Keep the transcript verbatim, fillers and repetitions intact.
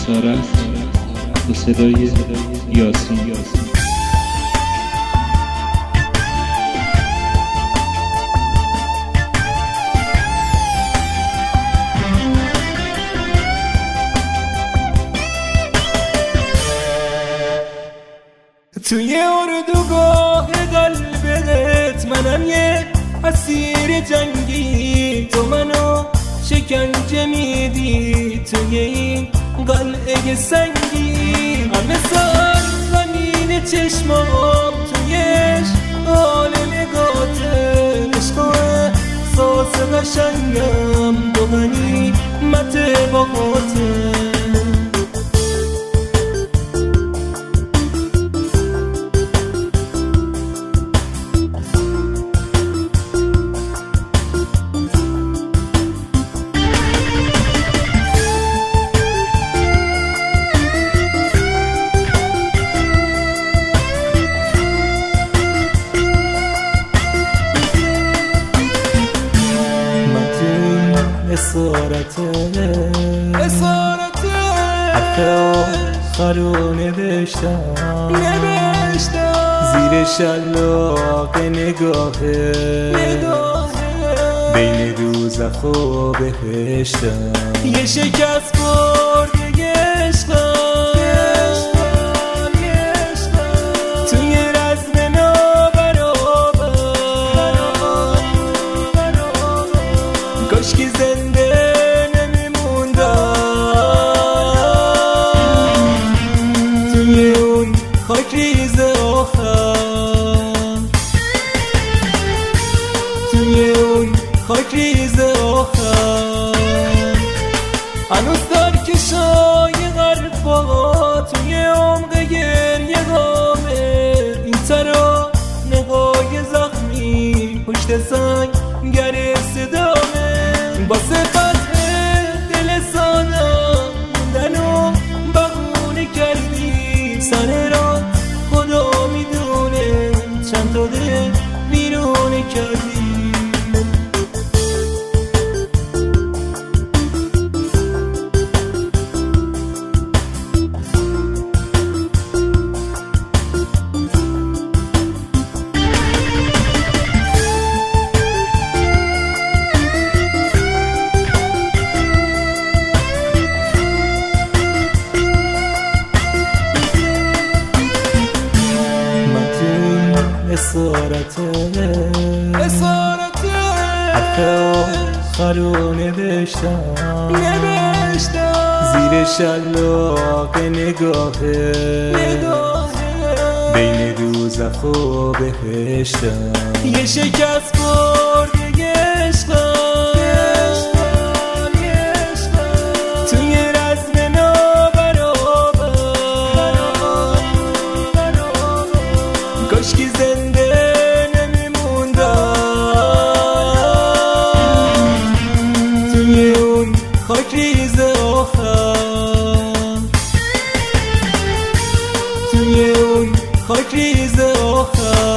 اسارت با صدای یاسین. توی اردوگاه قلبت منم یه اسیر جنگی، تو منو شکنجه میدی توی این قلعه سنگی. همه سر زمین چشمام تویش حال نگاته، عشق احساس قشنگم دو غنیمت باقاته. اسارته اسارته حرف آخر رو نوشتم نوشتم زیر شلاق نگاهه بین دوزخ و بهشتم. یه شکست خورده عشقم توی رزم نابرابر، کاشکی زنده توی اون خاک ریز آخر، توی اون خاک ریز آخر. هنوز در کشای غرفا توی عمق گریه غامه، این ترا نقای زخمی پشت سنگ گر صدامه. با صفت دل سادم موندن و بغونه کردی سر را، خدا میدونه چند تا دل بیرونه کردی. اسارته اسارته حرف آخر رو نوشتم نوشتم زیر شلاق نگاهه بین دوزخ و بهشتم. یه شکست خورده عشقم توی رزم نابرابر، کاشکی زنده توی اون خاک ریز آخر، توی اون خاک ریز آخر.